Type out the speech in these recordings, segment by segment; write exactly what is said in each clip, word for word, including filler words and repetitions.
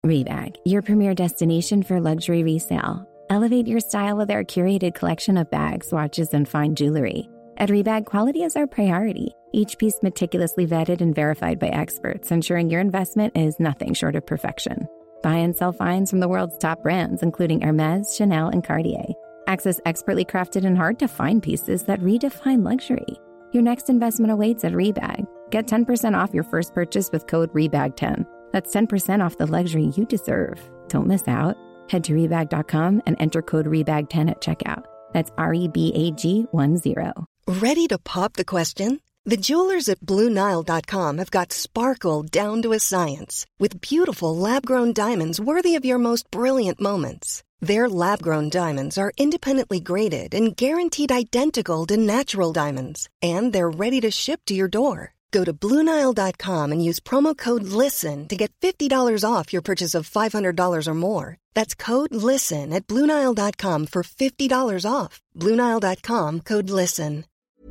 Rebag, your premier destination for luxury resale. Elevate your style with our curated collection of bags, watches, and fine jewelry. At Rebag, quality is our priority. Each piece meticulously vetted and verified by experts, ensuring your investment is nothing short of perfection. Buy and sell finds from the world's top brands, including Hermes, Chanel, and Cartier. Access expertly crafted and hard-to-find pieces that redefine luxury. Your next investment awaits at Rebag. Get ten percent off your first purchase with code rebag ten. That's ten percent off the luxury you deserve. Don't miss out. Head to rebag dot com and enter code rebag ten at checkout. That's R E B A G one zero. Ready to pop the question? The jewelers at Blue Nile dot com have got sparkle down to a science with beautiful lab-grown diamonds worthy of your most brilliant moments. Their lab-grown diamonds are independently graded and guaranteed identical to natural diamonds, and they're ready to ship to your door. Go to Blue Nile dot com and use promo code LISTEN to get fifty dollars off your purchase of five hundred dollars or more. That's code LISTEN at Blue Nile dot com for fifty dollars off. Blue Nile dot com, code LISTEN.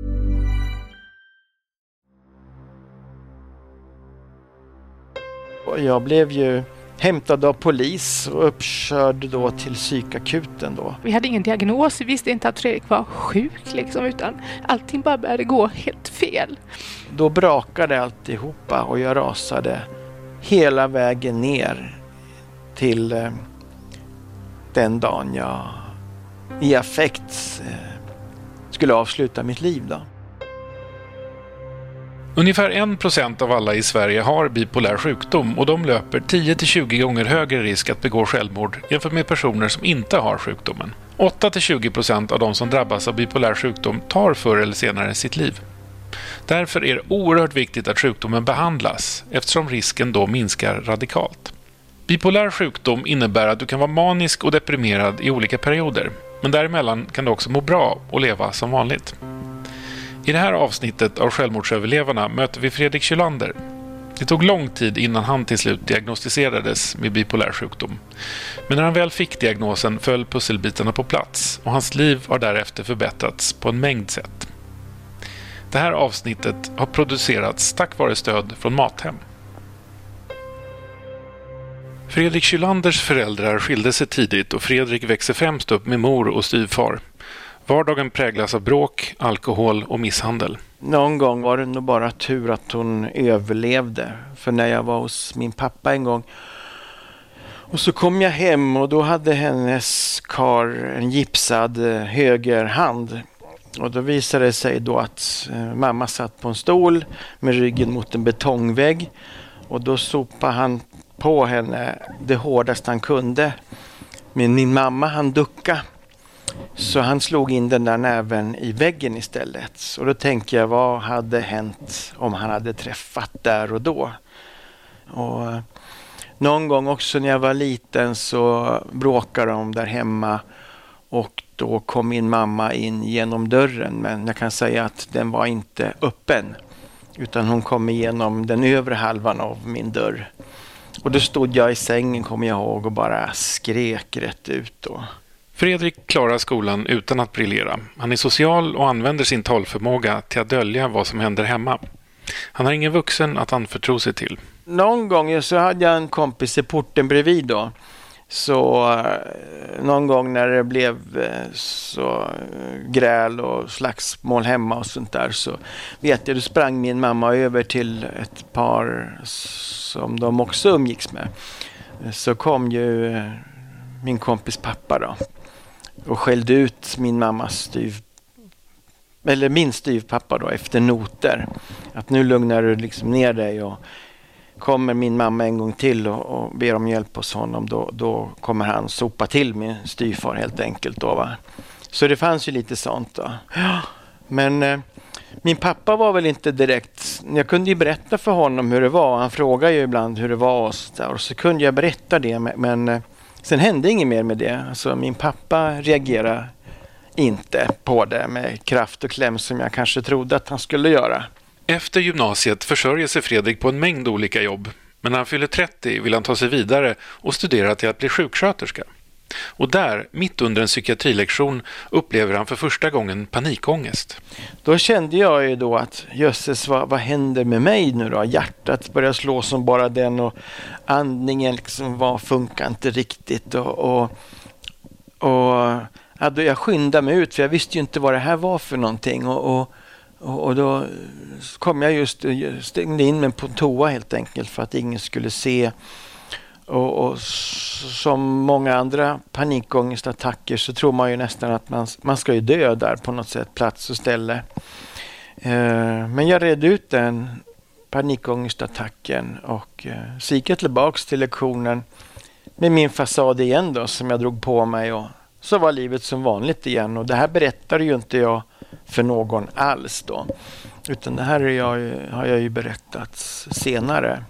Jag blev ju hämtad av polis och uppkörd då till psykakuten då. Vi hade ingen diagnos, vi visste inte att Fredrik var sjuk liksom, utan allting bara började gå helt fel. Då brakade alltihopa och jag rasade hela vägen ner till eh, den dagen jag i affekt eh, skulle avsluta mitt liv då. Ungefär en procent av alla i Sverige har bipolär sjukdom och de löper tio till tjugo gånger högre risk att begå självmord jämfört med personer som inte har sjukdomen. åtta till tjugo procent av de som drabbas av bipolär sjukdom tar förr eller senare sitt liv. Därför är det oerhört viktigt att sjukdomen behandlas eftersom risken då minskar radikalt. Bipolär sjukdom innebär att du kan vara manisk och deprimerad i olika perioder, men däremellan kan du också må bra och leva som vanligt. I det här avsnittet av Självmordsöverlevarna möter vi Fredrik Kjolander. Det tog lång tid innan han till slut diagnostiserades med bipolär sjukdom. Men när han väl fick diagnosen föll pusselbitarna på plats och hans liv har därefter förbättrats på en mängd sätt. Det här avsnittet har producerats tack vare stöd från Mathem. Fredrik Kjolanders föräldrar skilde sig tidigt och Fredrik växer främst upp med mor och styvfar. Vardagen präglas av bråk, alkohol och misshandel. Någon gång var det nog bara tur att hon överlevde. För när jag var hos min pappa en gång och så kom jag hem och då hade hennes kar en gipsad höger hand. Och då visade det sig då att mamma satt på en stol med ryggen mot en betongvägg. Och då sopade han på henne det hårdaste han kunde. Men min mamma han duckade. Så han slog in den där näven i väggen istället. Och då tänkte jag, vad hade hänt om han hade träffat där och då? Och någon gång också när jag var liten så bråkade de där hemma. Och då kom min mamma in genom dörren. Men jag kan säga att den var inte öppen. Utan hon kom igenom den övre halvan av min dörr. Och då stod jag i sängen, kommer jag ihåg, och bara skrek rätt ut då. Fredrik klarar skolan utan att briljera. Han är social och använder sin talförmåga till att dölja vad som händer hemma. Han har ingen vuxen att anförtro sig till. Någon gång så hade jag en kompis i porten bredvid då. Så eh, någon gång när det blev eh, så eh, gräl och slagsmål hemma och sånt där, så vet jag, då sprang min mamma över till ett par som de också umgicks med. Så kom ju eh, min kompis pappa då och skällde ut min mammas styv eller min styvpappa då efter noter. Att nu lugnar du liksom ner dig, och kommer min mamma en gång till och, och ber om hjälp hos honom, då, då kommer han sopa till min styvfar helt enkelt då, va. Så det fanns ju lite sånt då. Ja, men eh, min pappa var väl inte direkt, jag kunde ju berätta för honom hur det var. Han frågade ju ibland hur det var och så, där, och så kunde jag berätta det, men eh, sen hände inget mer med det. Alltså min pappa reagerade inte på det med kraft och kläm som jag kanske trodde att han skulle göra. Efter gymnasiet försörjer sig Fredrik på en mängd olika jobb. Men när han fyller trettio vill han ta sig vidare och studera till att bli sjuksköterska. Och där, mitt under en psykiatrilektion, upplever han för första gången panikångest. Då kände jag ju då att jösses, vad, vad händer med mig nu då? Hjärtat börjar slå som bara den och andningen liksom var, funkar inte riktigt. Och, och, och ja, då jag skyndade mig ut för jag visste ju inte vad det här var för någonting. Och, och, och då kom jag just stängde in mig på toa helt enkelt för att ingen skulle se. Och, och som många andra panikångestattacker så tror man ju nästan att man, man ska ju dö där på något sätt, plats och ställe. Eh, men jag red ut den panikångestattacken och eh, så gick jag tillbaks till lektionen med min fasad igen då som jag drog på mig och så var livet som vanligt igen. Och det här berättade ju inte jag för någon alls då. Utan det här är jag, har jag ju berättat senare.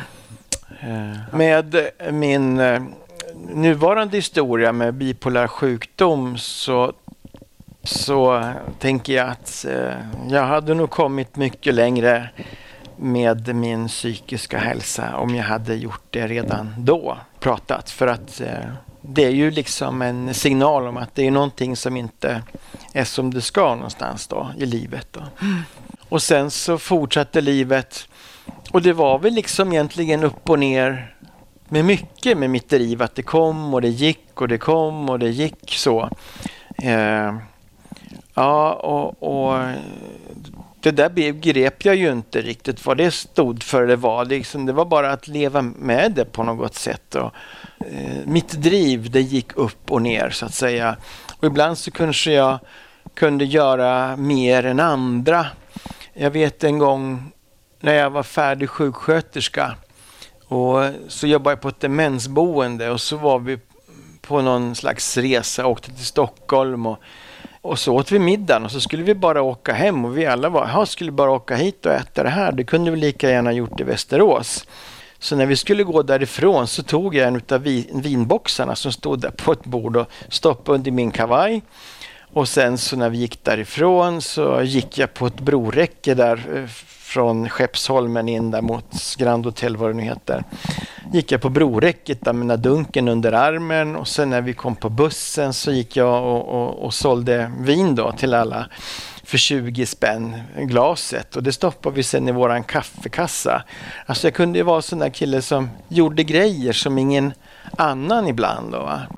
Med min nuvarande historia med bipolär sjukdom så, så tänker jag att jag hade nog kommit mycket längre med min psykiska hälsa om jag hade gjort det redan då, pratat. För att det är ju liksom en signal om att det är någonting som inte är som det ska någonstans då i livet då. Och sen så fortsatte livet. Och det var väl liksom egentligen upp och ner med mycket med mitt driv. Att det kom och det gick och det kom och det gick så. Eh, ja, och, och det där begrep jag ju inte riktigt vad det stod för. Det var, liksom, det var bara att leva med det på något sätt. Och, eh, mitt driv, det gick upp och ner så att säga. Och ibland så kanske jag kunde göra mer än andra. Jag vet en gång när jag var färdig sjuksköterska och så jobbade jag på ett demensboende och så var vi på någon slags resa, åkte till Stockholm och, och så åt vi middagen och så skulle vi bara åka hem och vi alla var, ja, skulle bara åka hit och äta det här. Det kunde vi lika gärna gjort i Västerås. Så när vi skulle gå därifrån så tog jag en av vin, vinboxarna som stod där på ett bord och stoppade under min kavaj. Och sen så när vi gick därifrån så gick jag på ett broräcke där från Skeppsholmen in där mot Grand Hotel, vad det nu heter. Gick jag på broräcket där med dunken under armen och sen när vi kom på bussen så gick jag och, och, och sålde vin då till alla för tjugo spänn glaset och det stoppade vi sen i våran kaffekassa. Alltså jag kunde ju vara sån där kille som gjorde grejer som ingen annan ibland då, va?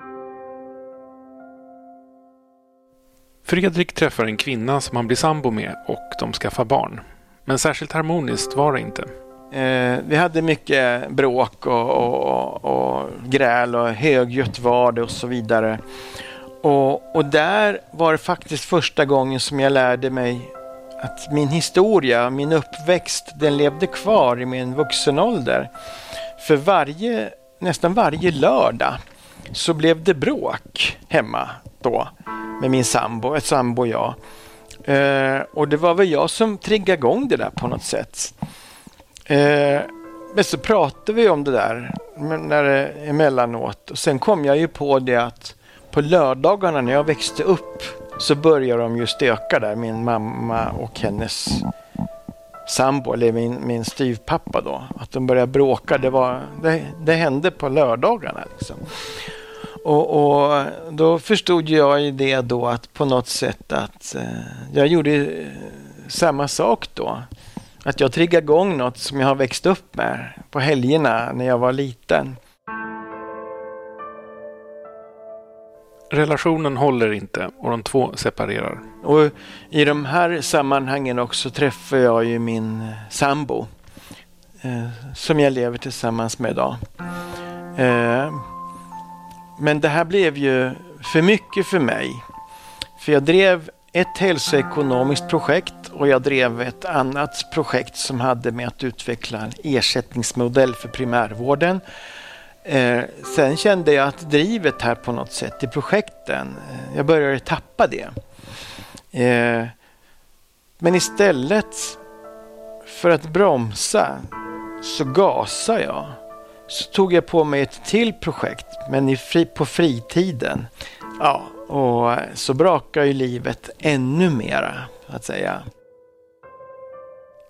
Fredrik träffar en kvinna som han blir sambo med och de skaffar barn. Men särskilt harmoniskt var det inte. Eh, vi hade mycket bråk och, och, och gräl och högljutt var det och så vidare. Och, och där var det faktiskt första gången som jag lärde mig att min historia, min uppväxt, den levde kvar i min vuxenålder. För varje, nästan varje lördag så blev det bråk hemma då med min sambo, ett sambo och jag. Eh, och det var väl jag som triggade igång det där på något sätt. Eh, men så pratade vi om det där när det, emellanåt. Och sen kom jag ju på det att på lördagarna när jag växte upp så började de ju stöka där, min mamma och hennes sambo, eller min, min styvpappa då. Att de började bråka, det, var, det, det hände på lördagarna liksom. Och, och då förstod jag ju det då att på något sätt att eh, jag gjorde eh, samma sak då. Att jag triggade igång något som jag har växt upp med på helgerna när jag var liten. Relationen håller inte och de två separerar. Och i de här sammanhangen också träffar jag ju min sambo eh, som jag lever tillsammans med idag. Eh, Men det här blev ju för mycket för mig. För jag drev ett hälsoekonomiskt projekt och jag drev ett annat projekt som hade med att utveckla en ersättningsmodell för primärvården. Eh, sen kände jag att drivet här på något sätt i projekten, eh, jag började tappa det. Eh, men istället för att bromsa så gasade jag. Så tog jag på mig ett till projekt, men i fri, på fritiden. Ja, och så brakar ju livet ännu mera, att säga.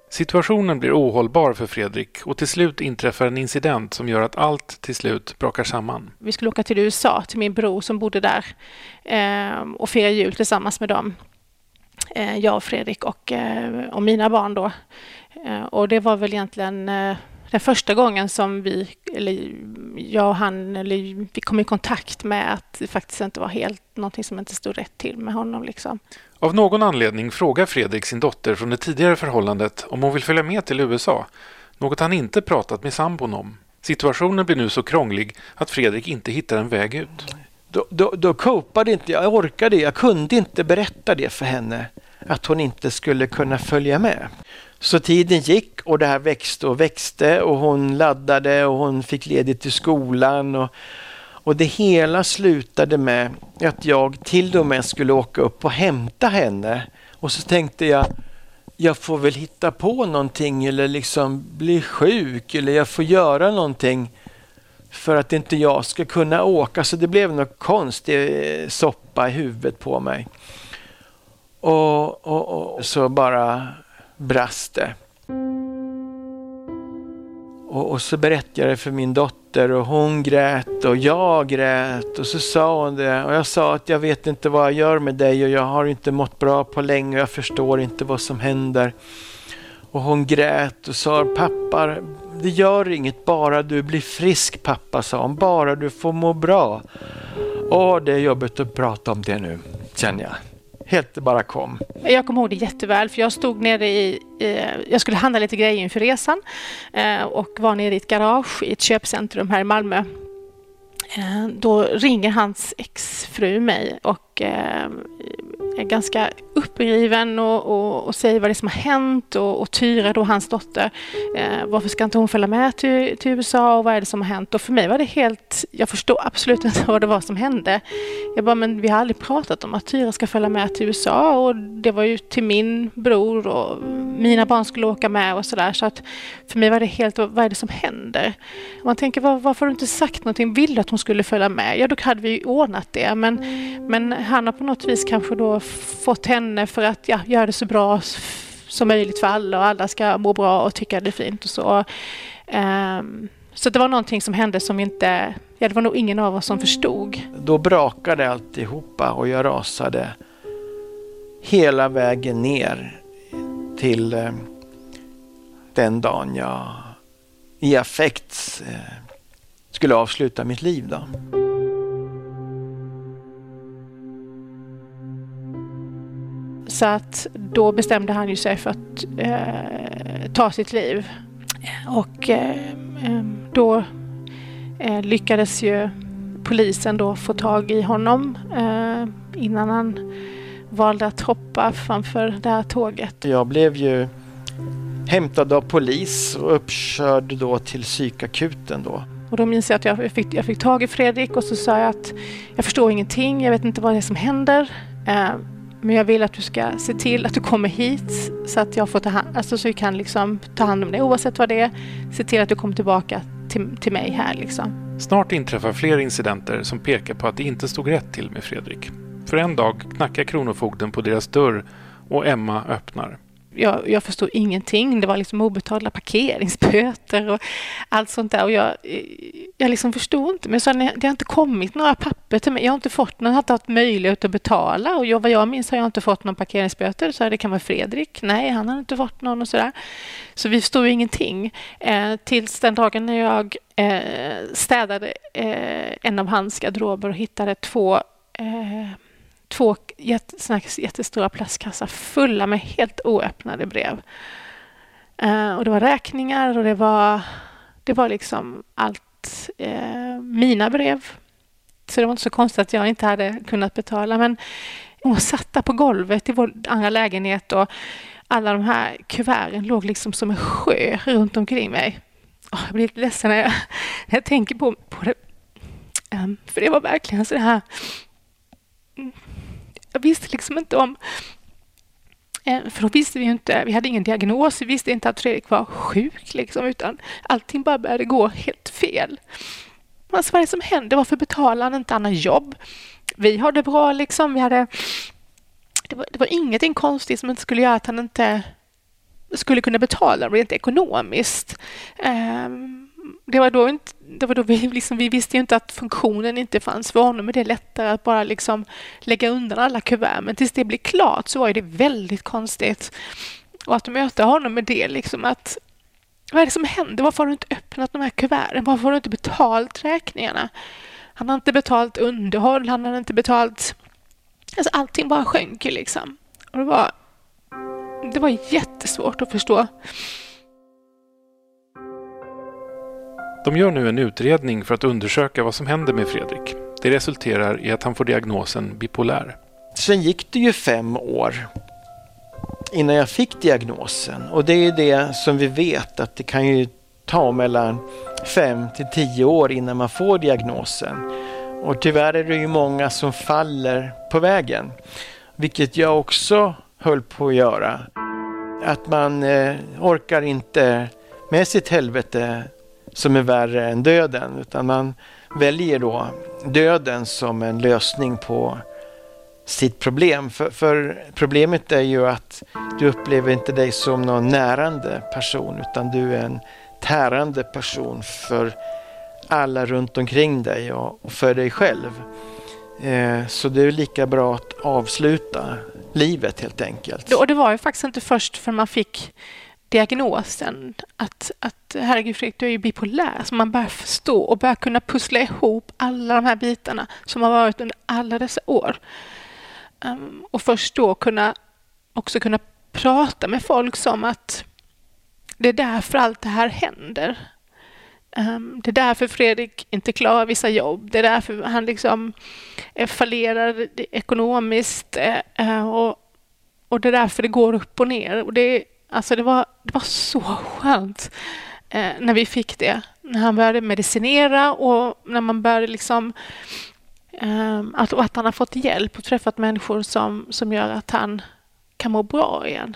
Situationen blir ohållbar för Fredrik och till slut inträffar en incident som gör att allt till slut brakar samman. Vi skulle åka till U S A till min bror som bodde där eh, och fira jul tillsammans med dem. Eh, jag och Fredrik och, eh, och mina barn då. Eh, och det var väl egentligen eh, den första gången som vi, eller jag och han, eller vi kom i kontakt med att det faktiskt inte var helt någonting som inte stod rätt till med honom liksom. Av någon anledning frågar Fredrik sin dotter från det tidigare förhållandet om hon vill följa med till U S A. Något han inte pratat med sambon om. Situationen blir nu så krånglig att Fredrik inte hittar en väg ut. Då, då, då kopade inte jag, jag orkade, jag kunde inte berätta det för henne. Att hon inte skulle kunna följa med. Så tiden gick och det här växte och växte och hon laddade och hon fick ledigt till skolan. Och, och det hela slutade med att jag till och med skulle åka upp och hämta henne. Och så tänkte jag, jag får väl hitta på någonting eller liksom bli sjuk eller jag får göra någonting för att inte jag ska kunna åka. Så det blev något konstigt soppa i huvudet på mig. Och, och, och så bara brast det. Och, och så berättade jag det för min dotter och hon grät och jag grät och så sa hon det och jag sa att jag vet inte vad jag gör med dig och jag har inte mått bra på länge och jag förstår inte vad som händer. Och hon grät och sa, pappa, det gör inget, bara du blir frisk pappa, sa hon, bara du får må bra. Och det är jobbigt att prata om det nu, känner jag. Helt det bara kom. Jag kommer ihåg det jätteväl för jag stod nere i, eh, jag skulle handla lite grejer inför resan eh, och var nere i ett garage i ett köpcentrum här i Malmö. Eh, då ringer hans exfru mig och eh, är ganska uppriven och, och, och säger vad det är som har hänt och, och Tyra då hans dotter, eh, varför ska inte hon följa med till, till U S A och vad är det som har hänt? Och för mig var det helt, jag förstod absolut inte vad det var som hände. Jag bara, men vi har aldrig pratat om att Tyra ska följa med till U S A och det var ju till min bror och mina barn skulle åka med och sådär, så att för mig var det helt, vad är det som händer? Och man tänker, var, varför har du inte sagt någonting? Vill du att hon skulle följa med? Ja, då hade vi ju ordnat det, men, men han har på något vis kanske då fått henne för att ja, göra det så bra som möjligt för alla och alla ska må bra och tycka det är fint och så. Um, så det var någonting som hände som inte, ja, det var nog ingen av oss som förstod. Då brakade alltihopa och jag rasade hela vägen ner till eh, den dagen jag i affekt eh, skulle avsluta mitt liv då. Så att då bestämde han ju sig för att eh, ta sitt liv. Och eh, då eh, lyckades ju polisen då få tag i honom eh, innan han valde att hoppa framför det här tåget. Jag blev ju hämtad av polis och uppkörd då till psykakuten då. Och då minns jag att jag fick, jag fick tag i Fredrik och så sa jag att jag förstår ingenting, jag vet inte vad det är som händer. Eh, Men jag vill att du ska se till att du kommer hit så att jag får ta hand, alltså så vi kan liksom ta hand om det oavsett vad det är. Se till att du kommer tillbaka till, till mig här liksom. Snart inträffar fler incidenter som pekar på att det inte stod rätt till med Fredrik. För en dag knackar kronofogden på deras dörr och Emma öppnar. Jag, jag förstod ingenting. Det var liksom obetalda parkeringsböter och allt sånt där. Och jag, jag liksom förstod inte. Men så det har inte kommit några papper till mig. Jag har inte fått någon, har inte haft möjlighet att betala. Och jag, vad jag minns har jag inte fått någon parkeringsböter. Så det kan vara Fredrik. Nej, han har inte fått någon och sådär. Så vi förstod ingenting. Eh, tills den dagen när jag eh, städade eh, en av hans garderober och hittade två... Eh, Två jätt, jättestora plastkassar fulla med helt oöppnade brev. Uh, och det var räkningar och det var, det var liksom allt uh, mina brev. Så det var inte så konstigt att jag inte hade kunnat betala. Men hon satt där på golvet i vår andra lägenhet och alla de här kuverten låg liksom som en sjö runt omkring mig. Oh, jag blir lite ledsen när jag, när jag tänker på, på det. Um, för det var verkligen så det här... Jag visste liksom inte om, för då visste vi ju inte, vi hade ingen diagnos, vi visste inte att Fredrik var sjuk liksom, utan allting bara började gå helt fel. Alltså, vad är det som hände? Varför betalar han inte annan jobb? Vi har det bra liksom, vi hade, det var, det var ingenting konstigt som inte skulle göra att han inte skulle kunna betala rent ekonomiskt. Det var då, inte, det var då vi, liksom, vi visste ju inte att funktionen inte fanns för honom, men det är lättare att bara liksom lägga undan alla kuvert. Men tills det blev klart så var det väldigt konstigt. Och att möta honom med det, liksom att vad är det som händer? Varför har du inte öppnat de här kuverten? Varför har du inte betalt räkningarna? Han har inte betalt underhåll, han har inte betalt... Alltså allting bara sjönk liksom. Och det var, det var jättesvårt att förstå. De gör nu en utredning för att undersöka vad som händer med Fredrik. Det resulterar i att han får diagnosen bipolär. Sen gick det ju fem år innan jag fick diagnosen. Och det är det som vi vet, att det kan ju ta mellan fem till tio år innan man får diagnosen. Och tyvärr är det ju många som faller på vägen. Vilket jag också höll på att göra. Att man eh, orkar inte med sitt helvete som är värre än döden. Utan man väljer då döden som en lösning på sitt problem. För, för problemet är ju att du upplever inte dig som någon närande person. Utan du är en tärande person för alla runt omkring dig och, och för dig själv. Eh, så det är lika bra att avsluta livet helt enkelt. Och det var ju faktiskt inte först för man fick diagnosen att, att herregud Fredrik, du är ju bipolär. Så man börjar förstå och börjar kunna pussla ihop alla de här bitarna som har varit under alla dessa år. Um, och först då kunna också kunna prata med folk som att det är därför allt det här händer. Um, det är därför Fredrik inte klarar vissa jobb. Det är därför han liksom eh, fallerar ekonomiskt eh, och, och det är därför det går upp och ner. Och det, alltså det, var, det var så skönt eh, när vi fick det. När han började medicinera och när man började liksom eh, att, att han har fått hjälp och träffat människor som, som gör att han kan må bra igen.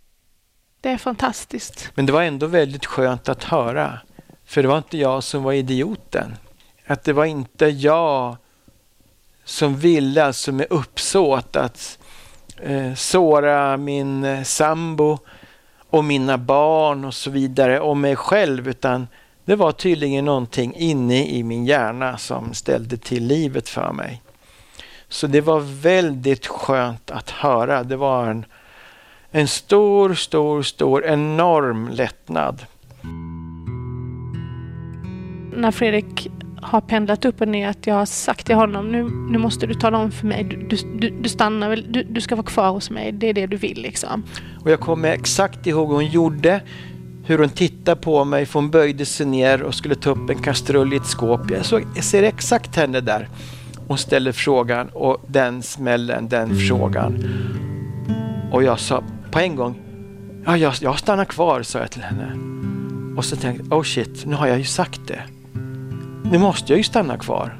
Det är fantastiskt. Men det var ändå väldigt skönt att höra. För det var inte jag som var idioten. Att det var inte jag som ville, alltså med uppsåt att eh, såra min eh, sambo och mina barn och så vidare och mig själv. Utan det var tydligen någonting inne i min hjärna som ställde till livet för mig. Så det var väldigt skönt att höra. Det var en, en stor, stor, stor, enorm lättnad. När Fredrik har pendlat upp och ner att jag har sagt till honom nu, nu måste du tala om för mig, du, du, du stannar väl, du, du ska vara kvar hos mig, det är det du vill liksom. Och jag kommer exakt ihåg hur hon gjorde, hur hon tittade på mig, för hon böjde sig ner och skulle ta upp en kastrull i ett skåp. Jag, såg, jag ser exakt henne där. Hon ställer frågan och den smällen, den frågan. Och jag sa på en gång, ja jag, jag stannar kvar, sa jag till henne. Och så tänkte jag, oh shit, nu har jag ju sagt det. Nu måste jag ju stanna kvar.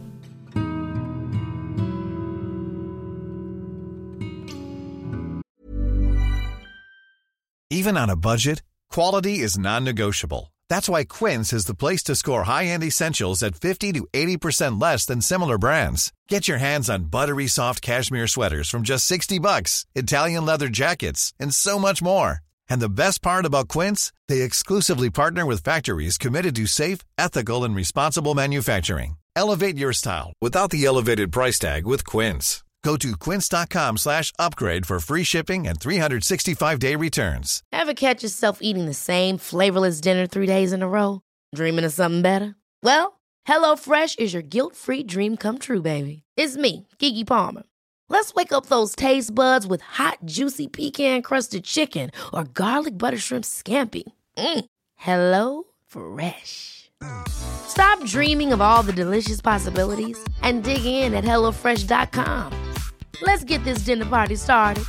Even on a budget, quality is non-negotiable. That's why Quince is the place to score high-end essentials at fifty to eighty percent less than similar brands. Get your hands on buttery soft cashmere sweaters from just sixty bucks, Italian leather jackets, and so much more. And the best part about Quince, they exclusively partner with factories committed to safe, ethical, and responsible manufacturing. Elevate your style without the elevated price tag with Quince. Go to quince.com slash upgrade for free shipping and three sixty-five day returns. Ever catch yourself eating the same flavorless dinner three days in a row? Dreaming of something better? Well, HelloFresh is your guilt-free dream come true, baby. It's me, Keke Palmer. Let's wake up those taste buds with hot, juicy pecan-crusted chicken or garlic butter shrimp scampi. Mm. Hello Fresh. Stop dreaming of all the delicious possibilities and dig in at hello fresh dot com. Let's get this dinner party started.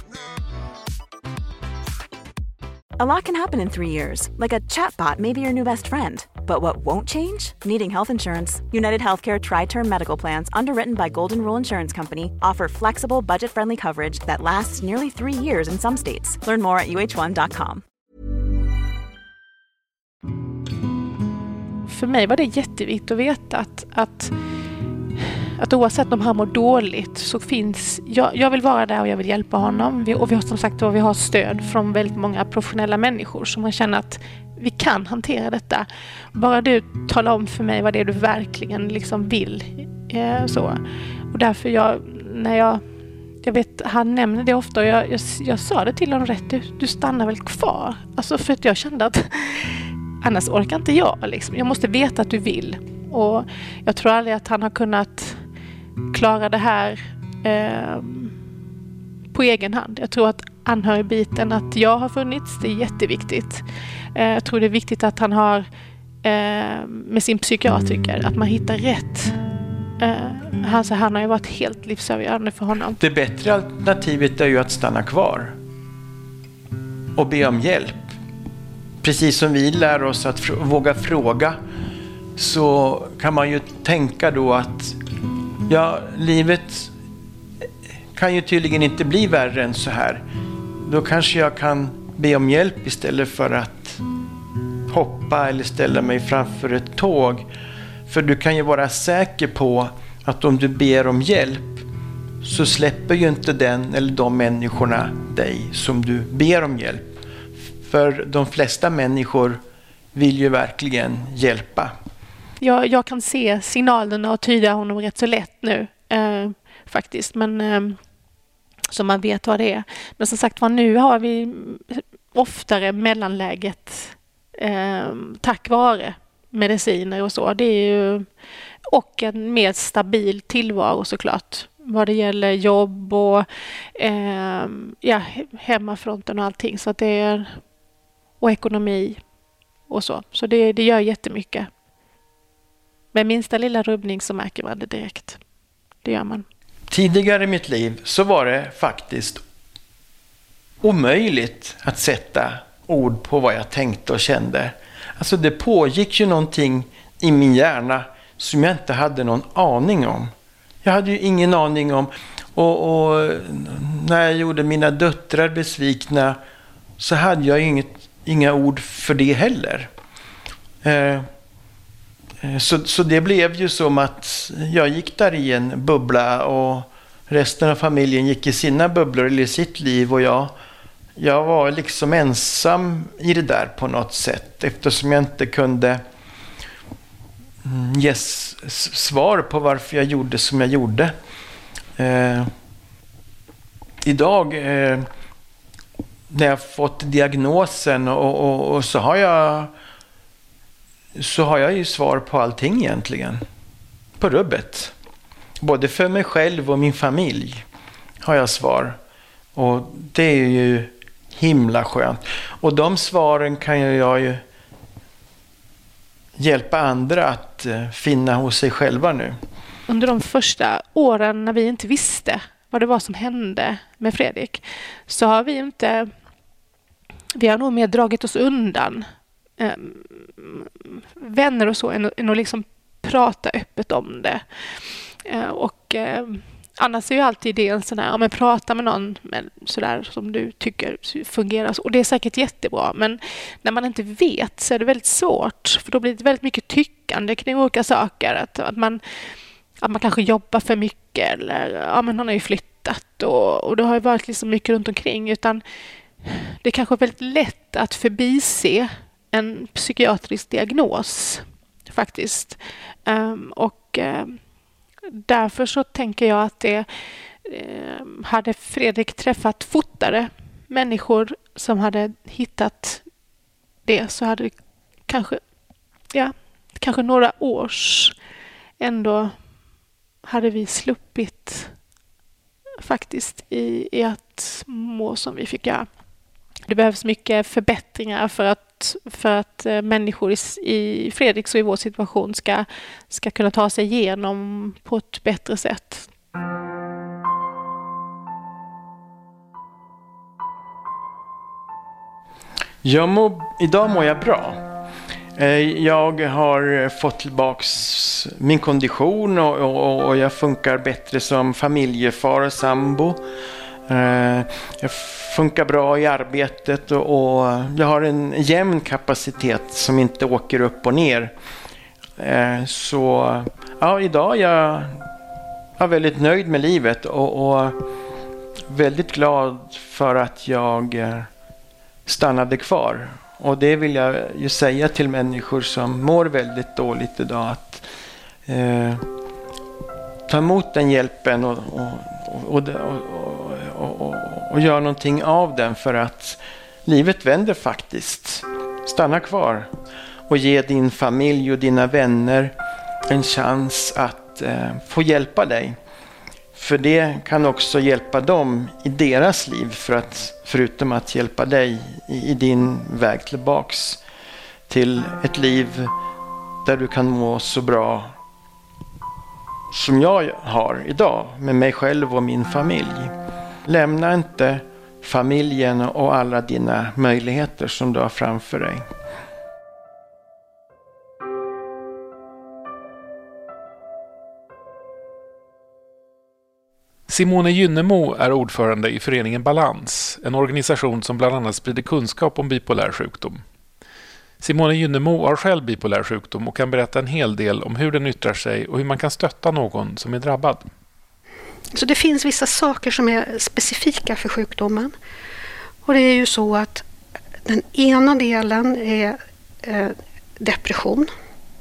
A lot can happen in three years, like a chatbot may be your new best friend. But what won't change? Needing health insurance. United Healthcare Tri-Term Medical Plans, underwritten by Golden Rule Insurance Company, offer flexible, budget-friendly coverage that lasts nearly three years in some states. Learn more at u h one dot com. För mig var det jätteviktigt att veta att, att, att oavsett om han mår dåligt så finns, jag, jag vill vara där och jag vill hjälpa honom. Vi, och vi har som sagt vi har stöd från väldigt många professionella människor som man känner att vi kan hantera detta. Bara du talar om för mig vad det är du verkligen liksom vill. Eh, så. Och därför jag, när jag, jag vet, han nämner det ofta och jag, jag, jag sa det till honom rätt, du, du stannar väl kvar. Alltså för att jag kände att annars orkar inte jag. Liksom. Jag måste veta att du vill. Och jag tror aldrig att han har kunnat klara det här eh, på egen hand. Jag tror att anhörigbiten, att jag har funnits, det är jätteviktigt. Eh, jag tror det är viktigt att han har eh, med sin psykiatriker, att man hittar rätt. Eh, han, så han har ju varit helt livsavgörande för honom. Det bättre alternativet är ju att stanna kvar och be om hjälp. Precis som vi lär oss att fr- våga fråga, så kan man ju tänka då att ja, livet kan ju tydligen inte bli värre än så här. Då kanske jag kan be om hjälp istället för att hoppa eller ställa mig framför ett tåg. För du kan ju vara säker på att om du ber om hjälp så släpper ju inte den eller de människorna dig som du ber om hjälp. För de flesta människor vill ju verkligen hjälpa. Jag, jag kan se signalerna och tyda honom rätt så lätt nu eh, faktiskt. Men eh, så man vet vad det är. Men som sagt var, nu har vi oftare mellanläget eh, tack vare mediciner och så. Det är ju, och en mer stabil tillvaro såklart. Vad det gäller jobb och eh, ja, hemmafronten och allting. Så att det är, och ekonomi och så. Så det, det gör jättemycket. Med minsta lilla rubbning så märker man det direkt. Det gör man. Tidigare i mitt liv så var det faktiskt omöjligt att sätta ord på vad jag tänkte och kände. Alltså det pågick ju någonting i min hjärna som jag inte hade någon aning om. Jag hade ju ingen aning om. Och, och när jag gjorde mina döttrar besvikna så hade jag inget, inga ord för det heller. Eh, Så, så det blev ju som att jag gick där i en bubbla och resten av familjen gick i sina bubblor eller i sitt liv, och jag, jag var liksom ensam i det där på något sätt, eftersom jag inte kunde ge svar på varför jag gjorde som jag gjorde. Eh, idag eh, när jag fått diagnosen och, och, och så har jag så har jag ju svar på allting egentligen. På rubbet. Både för mig själv och min familj har jag svar. Och det är ju himla skönt. Och de svaren kan ju jag ju hjälpa andra att finna hos sig själva nu. Under de första åren när vi inte visste vad det var som hände med Fredrik, så har vi inte, vi har nog mer dragit oss undan eh, vänner och så än, än att liksom prata öppet om det. Eh, och eh, annars är ju alltid det en sån här, ja, men prata med någon men sådär som du tycker fungerar så. Och det är säkert jättebra, men när man inte vet så är det väldigt svårt, för då blir det väldigt mycket tyckande kring olika saker. Att, att, man, att man kanske jobbar för mycket, eller ja, men han har ju flyttat och, och det har ju varit liksom mycket runt omkring, utan det är kanske väldigt lätt att förbise en psykiatrisk diagnos faktiskt. Um, och um, därför så tänker jag att det eh, hade Fredrik träffat fortare människor som hade hittat det, så hade det kanske, ja, kanske några års ändå hade vi sluppit faktiskt i, i att må som vi fick göra. Det behövs mycket förbättringar för att, för att människor i, i Fredriks och i vår situation ska, ska kunna ta sig igenom på ett bättre sätt. Jag må, idag mår jag bra. Jag har fått tillbaks min kondition och, och, och jag funkar bättre som familjefar och sambo. Jag funkar bra i arbetet och, och jag har en jämn kapacitet som inte åker upp och ner. Så ja, idag är jag jag är väldigt nöjd med livet och, och väldigt glad för att jag stannade kvar. Och det vill jag ju säga till människor som mår väldigt dåligt idag, att eh, ta emot den hjälpen och, och, och, och, och, och, och gör någonting av den, för att livet vänder faktiskt. Stanna kvar och ge din familj och dina vänner en chans att eh, få hjälpa dig. För det kan också hjälpa dem i deras liv, för att, förutom att hjälpa dig i, i din väg tillbaks till ett liv där du kan må så bra som jag har idag med mig själv och min familj. Lämna inte familjen och alla dina möjligheter som du har framför dig. Simone Gynnemo är ordförande i föreningen Balans, en organisation som bland annat sprider kunskap om bipolär sjukdom. Simone Gynnemo har själv bipolär sjukdom och kan berätta en hel del om hur den yttrar sig och hur man kan stötta någon som är drabbad. Så det finns vissa saker som är specifika för sjukdomen. Och det är ju så att den ena delen är eh, depression.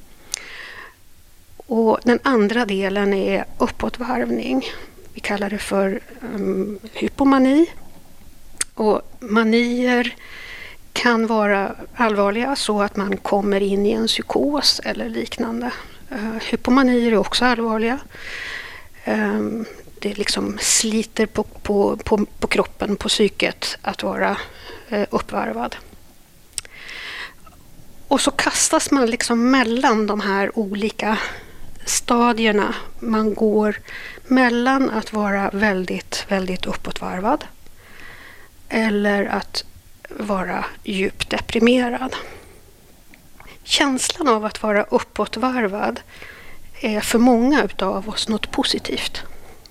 Och den andra delen är uppåtvarvning. Vi kallar det för um, hypomani. Och manier kan vara allvarliga så att man kommer in i en psykos eller liknande. Uh, hypomanier är också allvarliga. Um, det liksom sliter på, på, på, på kroppen, på psyket att vara uh, uppvarvad. Och så kastas man liksom mellan de här olika stadierna. Man går mellan att vara väldigt, väldigt uppåtvarvad eller att vara djupt deprimerad. Känslan av att vara uppåtvarvad är för många av oss något positivt.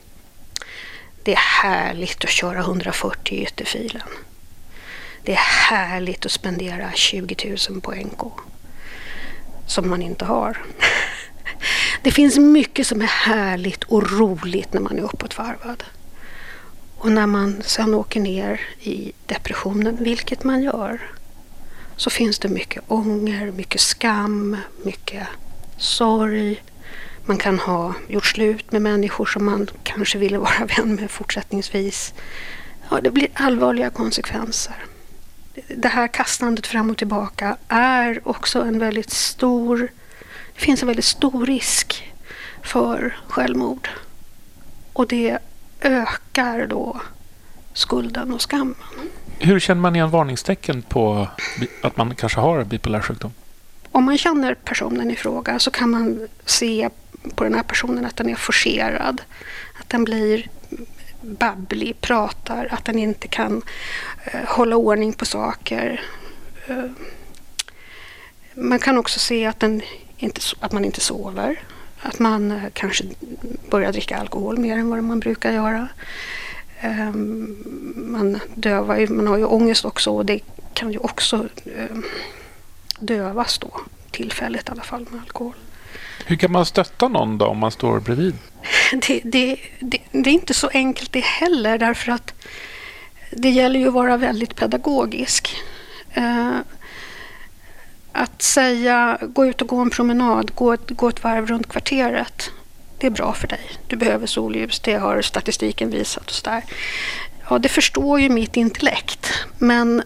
Det är härligt att köra hundrafyrtio i ytterfilen. Det är härligt att spendera tjugo tusen på N K som man inte har. Det finns mycket som är härligt och roligt när man är uppåtvarvad. Och när man sen åker ner i depressionen, vilket man gör, så finns det mycket ånger, mycket skam, mycket sorg. Man kan ha gjort slut med människor som man kanske ville vara vän med fortsättningsvis. Ja, det blir allvarliga konsekvenser. Det här kastandet fram och tillbaka är också en väldigt stor... Det finns en väldigt stor risk för självmord. Och det ökar då skulden och skammen. Hur känner man igen varningstecken på att man kanske har bipolär sjukdom? Om man känner personen i fråga så kan man se på den här personen att den är forcerad. Att den blir babblig, pratar, att den inte kan eh, hålla ordning på saker. Eh, man kan också se att, den inte, att man inte sover. Att man eh, kanske börjar dricka alkohol mer än vad man brukar göra. Eh, man dövar ju, man har ju ångest också, och det kan ju också eh, dövas då, tillfälligt i alla fall, med alkohol. Hur kan man stötta någon då om man står bredvid? Det, det, det, det är inte så enkelt det heller, därför att det gäller ju att vara väldigt pedagogisk. Eh, att säga, gå ut och gå en promenad, gå ett, gå ett varv runt kvarteret, det är bra för dig. Du behöver solljus, det har statistiken visat och så där. Ja, det förstår ju mitt intellekt, men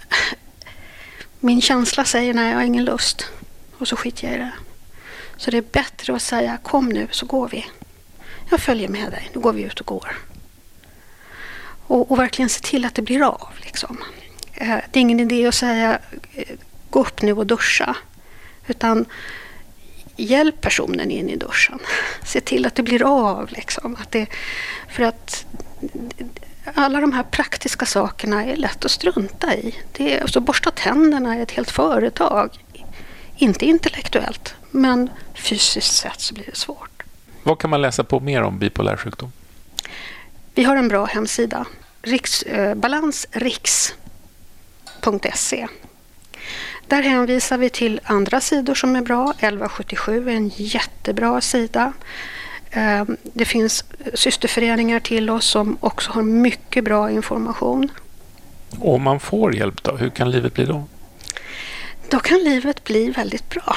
min känsla säger nej, jag har ingen lust, och så skiter jag i det. Så det är bättre att säga, kom nu så går vi. Jag följer med dig, nu går vi ut och går. Och, och verkligen se till att det blir av. Liksom. Eh, det är ingen idé att säga, eh, gå upp nu och duscha. Utan hjälp personen in i duschen. Se till att det blir av. Liksom. Att det, för att alla de här praktiska sakerna är lätt att strunta i. Det är, alltså, borsta tänderna är ett helt företag. Inte intellektuellt, men fysiskt sett så blir det svårt. Vad kan man läsa på mer om bipolär sjukdom? Vi har en bra hemsida, riks, eh, balansriks punkt se. Där hänvisar vi till andra sidor som är bra. elva sjuttiosju är en jättebra sida. Det finns systerföreningar till oss som också har mycket bra information. Och om man får hjälp då, hur kan livet bli då? Då kan livet bli väldigt bra.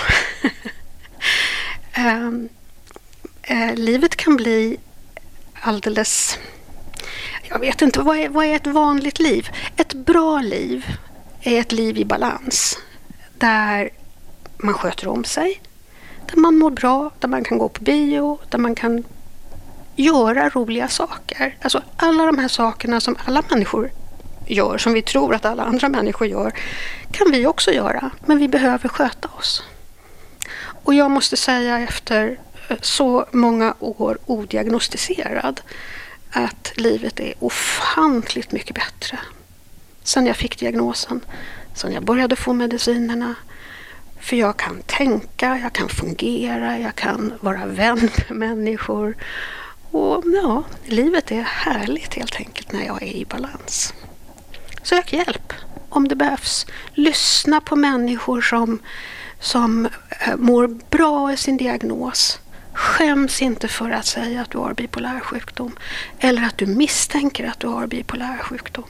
um, uh, livet kan bli alldeles... Jag vet inte, vad är, vad är ett vanligt liv? Ett bra liv är ett liv i balans. Där man sköter om sig. Där man mår bra, där man kan gå på bio, där man kan göra roliga saker. Alltså alla de här sakerna som alla människor gör, som vi tror att alla andra människor gör, kan vi också göra. Men vi behöver sköta oss. Och jag måste säga efter så många år odiagnostiserad att livet är ofantligt mycket bättre. Sen jag fick diagnosen, sen jag började få medicinerna. För jag kan tänka, jag kan fungera, jag kan vara vän med människor. Och ja, livet är härligt helt enkelt när jag är i balans. Sök hjälp om det behövs. Lyssna på människor som, som mår bra i sin diagnos. Skäms inte för att säga att du har bipolär sjukdom. Eller att du misstänker att du har bipolär sjukdom.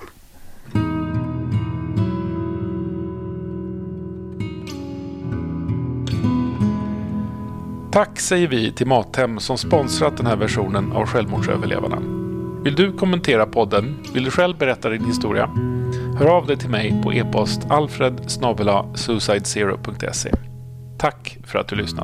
Tack säger vi till Mathem som sponsrat den här versionen av Självmordsöverlevarna. Vill du kommentera podden? Vill du själv berätta din historia? Hör av dig till mig på e-post alfred snabel-a suicidezero punkt se. Tack för att du lyssnat.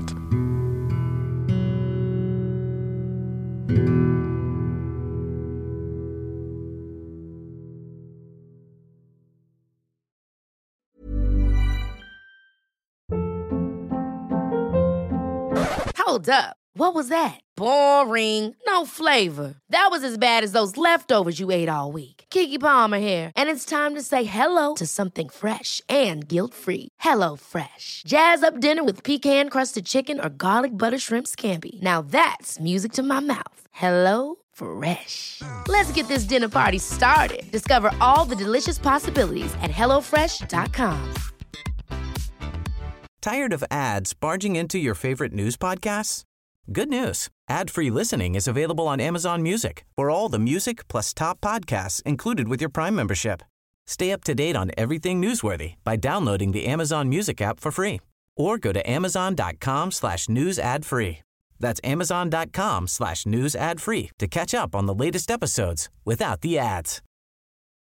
Hold up. What was that? Boring. No flavor. That was as bad as those leftovers you ate all week. Keke Palmer here, and it's time to say hello to something fresh and guilt-free. Hello Fresh. Jazz up dinner with pecan-crusted chicken or garlic butter shrimp scampi. Now that's music to my mouth. Hello Fresh. Let's get this dinner party started. Discover all the delicious possibilities at hello fresh dot com. Tired of ads barging into your favorite news podcasts? Good news. Ad-free listening is available on Amazon Music for all the music plus top podcasts included with your Prime membership. Stay up to date on everything newsworthy by downloading the Amazon Music app for free or go to amazon.com slash news ad free. That's amazon.com slash news ad free to catch up on the latest episodes without the ads.